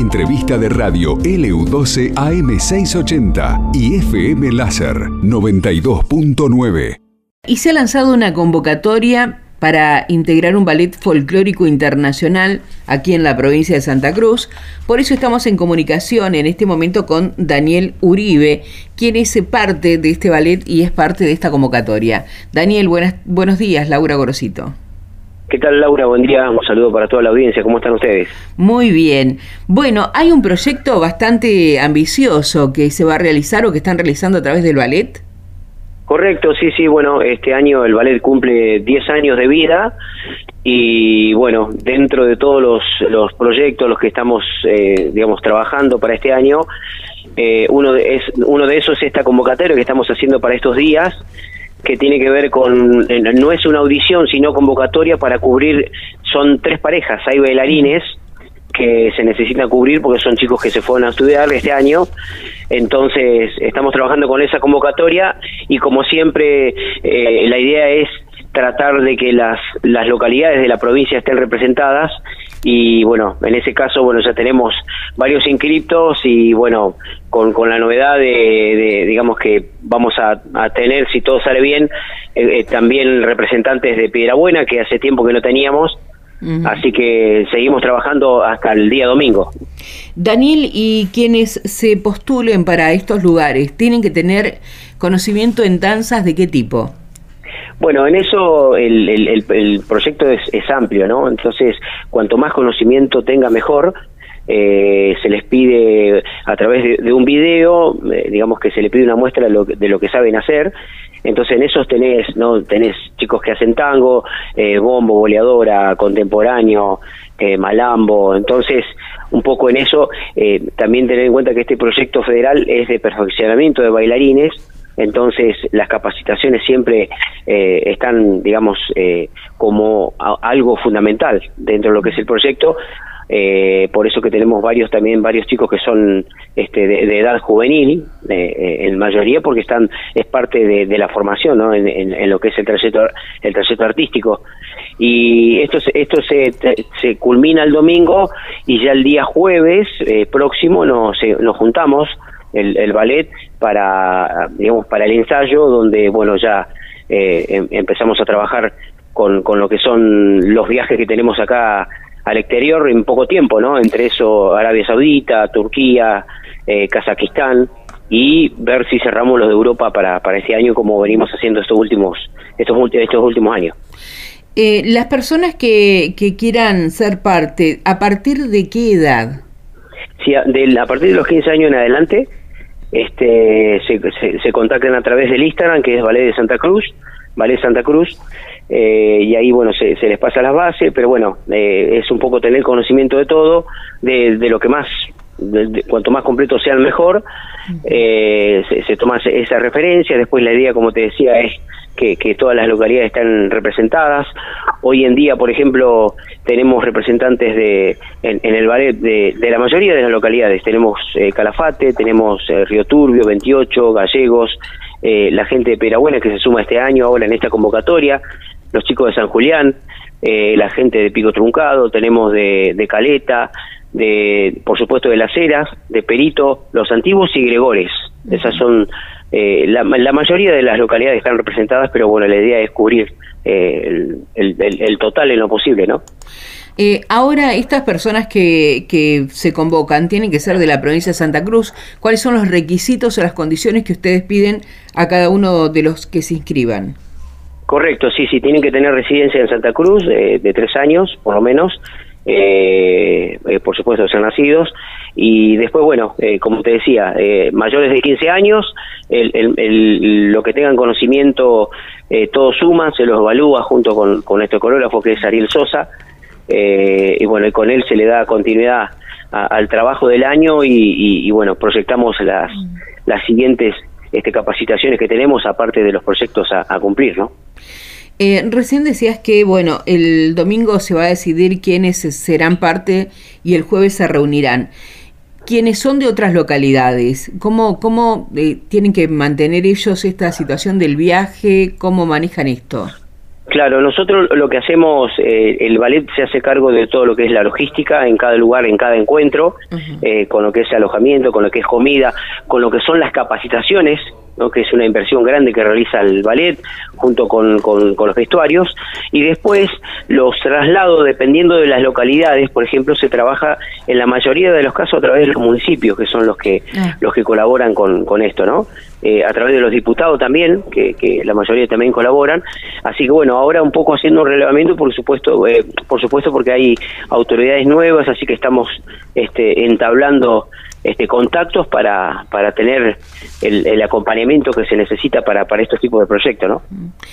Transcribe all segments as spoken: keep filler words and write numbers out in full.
entrevista de radio L U doce A M seiscientos ochenta y F M Láser noventa y dos punto nueve. Y se ha lanzado una convocatoria para integrar un ballet folclórico internacional aquí en la provincia de Santa Cruz. Por eso estamos en comunicación en este momento con Daniel Uribe, quien es parte de este ballet y es parte de esta convocatoria. Daniel, buenas, buenos días, Laura Gorosito. ¿Qué tal, Laura? Buen día, un saludo para toda la audiencia. ¿Cómo están ustedes? Muy bien. Bueno, hay un proyecto bastante ambicioso que se va a realizar o que están realizando a través del ballet. Correcto, sí, sí, bueno, este año el ballet cumple diez años de vida y bueno, dentro de todos los, los proyectos los que estamos, eh, digamos, trabajando para este año, eh, uno, de, es, uno de esos es esta convocatoria que estamos haciendo para estos días, que tiene que ver con, no es una audición, sino convocatoria para cubrir, son tres parejas, hay bailarines que se necesitan cubrir porque son chicos que se fueron a estudiar este año, entonces estamos trabajando con esa convocatoria y como siempre eh, la idea es tratar de que las, las localidades de la provincia estén representadas y bueno, en ese caso bueno ya tenemos varios inscriptos y bueno, con, con la novedad de, de digamos que vamos a, a tener, si todo sale bien, eh, eh, también representantes de Piedrabuena que hace tiempo que no teníamos. Uh-huh. Así que seguimos trabajando hasta el día domingo. Daniel, y quienes se postulen para estos lugares, ¿tienen que tener conocimiento en danzas de qué tipo? Bueno, en eso el, el, el, el proyecto es, es amplio, ¿no? Entonces, cuanto más conocimiento tenga, mejor. Eh, se les pide a través de, de un video, eh, digamos que se le pide una muestra de lo, de lo que saben hacer. Entonces en esos tenés, ¿no? Tenés chicos que hacen tango, eh, bombo, boleadora, contemporáneo, eh, malambo. Entonces, un poco en eso, eh, también tener en cuenta que este proyecto federal es de perfeccionamiento de bailarines. Entonces las capacitaciones siempre eh, están, digamos, eh, como a, algo fundamental dentro de lo que es el proyecto. Eh, por eso que tenemos varios también varios chicos que son este, de, de edad juvenil, eh, en mayoría porque están es parte de, de la formación, ¿no? en, en, en lo que es el trayecto el trayecto artístico. Y esto esto se, se culmina el domingo y ya el día jueves eh, próximo nos, nos juntamos el, el ballet para, digamos, para el ensayo, donde bueno ya eh, em, empezamos a trabajar con, con lo que son los viajes que tenemos acá al exterior en poco tiempo, ¿no? Entre eso Arabia Saudita, Turquía, eh, Kazajistán, y ver si cerramos los de Europa para, para este año, como venimos haciendo estos últimos estos, estos últimos años. Eh, las personas que, que quieran ser parte, ¿a partir de qué edad? Sí, a, de, a partir de los quince años en adelante, este se, se, se contactan a través del Instagram, que es Ballet de Santa Cruz, Ballet Santa Cruz, eh, y ahí bueno se, se les pasa las bases, pero bueno, eh, es un poco tener conocimiento de todo, de, de lo que más, de, de, cuanto más completo sea el mejor, eh, se, se toma esa referencia. Después la idea, como te decía, es que, que todas las localidades están representadas. Hoy en día, por ejemplo, tenemos representantes de en, en el ballet de, de la mayoría de las localidades. Tenemos eh, Calafate, tenemos eh, Río Turbio, veintiocho, Gallegos, eh, la gente de Piedrabuena que se suma este año ahora en esta convocatoria, los chicos de San Julián, eh, la gente de Pico Truncado, tenemos de, de Caleta, de por supuesto de Las Heras, de Perito, Los Antiguos y Gregores. Esas son eh, la, la mayoría de las localidades están representadas, pero bueno, la idea es cubrir eh, el, el, el, el total en lo posible, ¿no? Eh, ahora, estas personas que, que se convocan tienen que ser de la provincia de Santa Cruz. ¿Cuáles son los requisitos o las condiciones que ustedes piden a cada uno de los que se inscriban? Correcto, sí, sí, tienen que tener residencia en Santa Cruz eh, de tres años, por lo menos, eh, eh, por supuesto, ser nacidos, y después, bueno, eh, como te decía, eh, mayores de quince años, el, el, el, lo que tengan conocimiento, eh, todo suma, se los evalúa junto con, con nuestro coreógrafo, que es Ariel Sosa, eh, y bueno, y con él se le da continuidad a, al trabajo del año, y, y, y bueno, proyectamos las, las siguientes este, capacitaciones que tenemos, aparte de los proyectos a, a cumplir, ¿no? Eh, recién decías que, bueno, el domingo se va a decidir quiénes serán parte y el jueves se reunirán. ¿Quiénes son de otras localidades? ¿Cómo, cómo eh, tienen que mantener ellos esta situación del viaje? ¿Cómo manejan esto? Claro, nosotros lo que hacemos, eh, el ballet se hace cargo de todo lo que es la logística en cada lugar, en cada encuentro, uh-huh. eh, con lo que es alojamiento, con lo que es comida, con lo que son las capacitaciones, ¿no? Que es una inversión grande que realiza el ballet junto con, con, con los vestuarios, y después los traslados, dependiendo de las localidades. Por ejemplo, se trabaja en la mayoría de los casos a través de los municipios, que son los que uh-huh. los que colaboran con, con esto, ¿no? Eh, a través de los diputados también, que, que la mayoría también colaboran. Así que bueno, ahora un poco haciendo un relevamiento, por supuesto, eh, por supuesto porque hay autoridades nuevas, así que estamos este, entablando este, contactos para, para tener el, el acompañamiento que se necesita para, para estos tipos de proyectos, ¿no?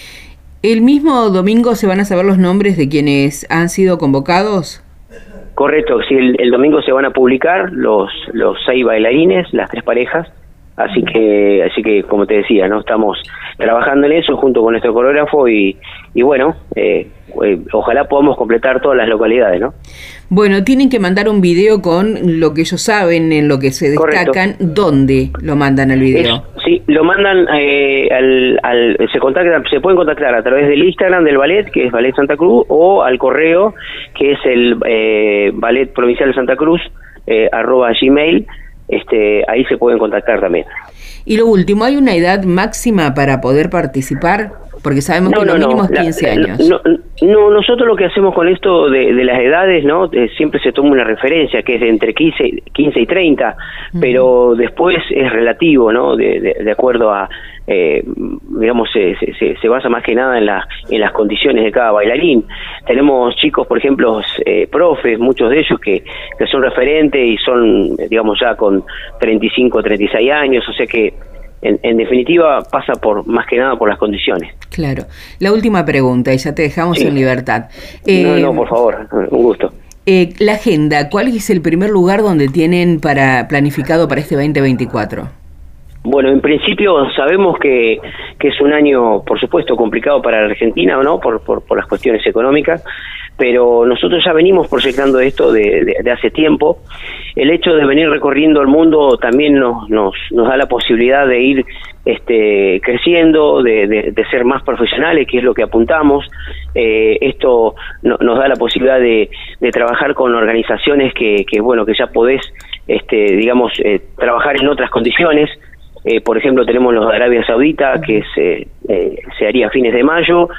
¿El mismo domingo se van a saber los nombres de quienes han sido convocados? Correcto, sí, el, el domingo se van a publicar los, los seis bailarines, las tres parejas. Así que, así que como te decía, no estamos trabajando en eso junto con nuestro coreógrafo y, y bueno, eh, eh, ojalá podamos completar todas las localidades, ¿no? Bueno, tienen que mandar un video con lo que ellos saben, en lo que se destacan. Correcto. ¿Dónde lo mandan al video? Es, sí, lo mandan eh, al, al, se contactan, se pueden contactar a través del Instagram del ballet, que es Ballet Santa Cruz, o al correo, que es el eh, Ballet Provincial de Santa Cruz, eh, arroba gmail. Este, ahí se pueden contactar también. Y lo último, ¿hay una edad máxima para poder participar? Porque sabemos no, que no, lo mínimo no. es quince años. No, no, nosotros lo que hacemos con esto de, de las edades, ¿no? Eh, siempre se toma una referencia que es de entre quince, quince y treinta, uh-huh. pero después es relativo, ¿no? De, de, de acuerdo a, eh, digamos, se, se, se basa más que nada en, la, en las condiciones de cada bailarín. Tenemos chicos, por ejemplo, eh, profes, muchos de ellos que, que son referentes y son, digamos, ya con treinta y cinco, treinta y seis años, o sea que En, en definitiva pasa por más que nada por las condiciones. Claro. La última pregunta, y ya te dejamos sí. en libertad. Eh, no, no, por favor, un gusto. Eh, la agenda, ¿cuál es el primer lugar donde tienen para planificado para este veinte veinticuatro? Bueno, en principio sabemos que, que es un año, por supuesto, complicado para la Argentina, ¿no? Por, por, por las cuestiones económicas, pero nosotros ya venimos proyectando esto de, de, de hace tiempo. El hecho de venir recorriendo el mundo también nos, nos, nos da la posibilidad de ir este, creciendo, de, de, de ser más profesionales, que es lo que apuntamos. Eh, esto no, nos da la posibilidad de, de trabajar con organizaciones que, que, bueno, que ya podés, este, digamos, eh, trabajar en otras condiciones. Eh, por ejemplo, tenemos los de Arabia Saudita, que se, eh, se haría a fines de mayo,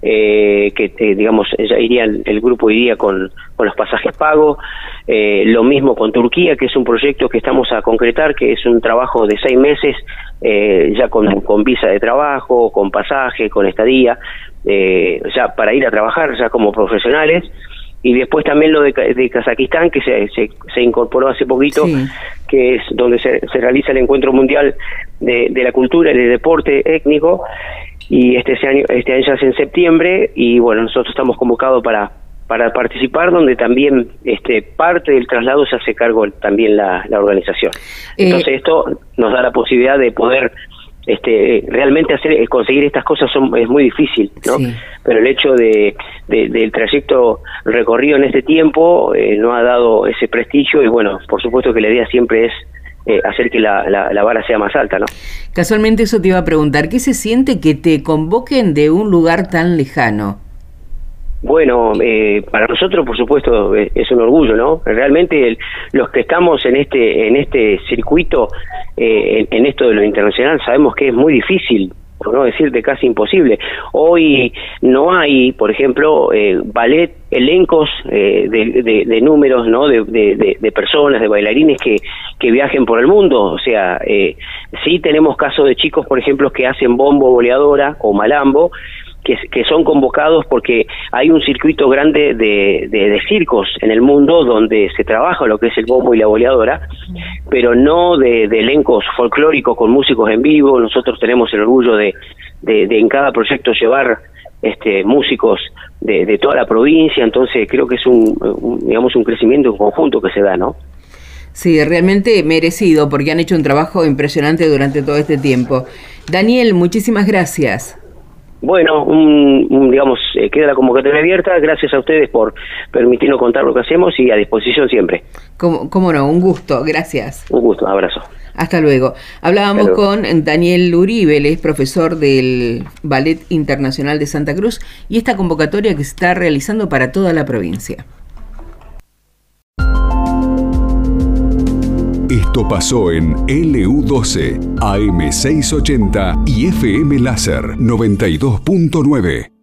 eh, que eh, digamos ya iría el grupo iría con, con los pasajes pagos. Eh, lo mismo con Turquía, que es un proyecto que estamos a concretar, que es un trabajo de seis meses, eh, ya con, con visa de trabajo, con pasaje, con estadía, eh, ya para ir a trabajar ya como profesionales. Y después también lo de, de Kazajistán, que se, se, se incorporó hace poquito, sí. que es donde se, se realiza el encuentro mundial de, de la cultura y del deporte étnico, y este año este año ya es en septiembre, y bueno, nosotros estamos convocados para para participar, donde también este parte del traslado se hace cargo también la, la organización. Entonces eh, esto nos da la posibilidad de poder este realmente hacer conseguir estas cosas son, es muy difícil, ¿no? Sí. Pero el hecho de, de del trayecto recorrido en este tiempo eh, no ha dado ese prestigio, y bueno, por supuesto que la idea siempre es eh, hacer que la, la, la vara sea más alta, ¿no? Casualmente eso te iba a preguntar, ¿qué se siente que te convoquen de un lugar tan lejano? Bueno, eh, para nosotros, por supuesto, es, es un orgullo, ¿no? Realmente el, los que estamos en este en este circuito, eh, en, en esto de lo internacional, sabemos que es muy difícil, por no decirte casi imposible. Hoy no hay, por ejemplo, eh, ballet, elencos eh, de, de, de números, ¿no? De, de, de personas, de bailarines que, que viajen por el mundo. O sea, eh, sí tenemos casos de chicos, por ejemplo, que hacen bombo, boleadora o malambo, Que, que son convocados porque hay un circuito grande de, de, de circos en el mundo donde se trabaja lo que es el bombo y la boleadora, pero no de, de elencos folclóricos con músicos en vivo. Nosotros tenemos el orgullo de, de, de en cada proyecto llevar este músicos de, de toda la provincia, entonces creo que es un, un digamos un crecimiento conjunto que se da, ¿no? Sí, realmente merecido, porque han hecho un trabajo impresionante durante todo este tiempo. Daniel, muchísimas gracias. Bueno, un, un, digamos, eh, queda la convocatoria abierta. Gracias a ustedes por permitirnos contar lo que hacemos, y a disposición siempre. ¿Cómo, cómo no? Un gusto. Gracias. Un gusto. Abrazo. Hasta luego. Hablábamos Hasta luego. con Daniel Uribe, él es profesor del Ballet Internacional de Santa Cruz, y esta convocatoria que se está realizando para toda la provincia. Esto pasó en L U doce, A M seiscientos ochenta y F M Láser noventa y dos punto nueve.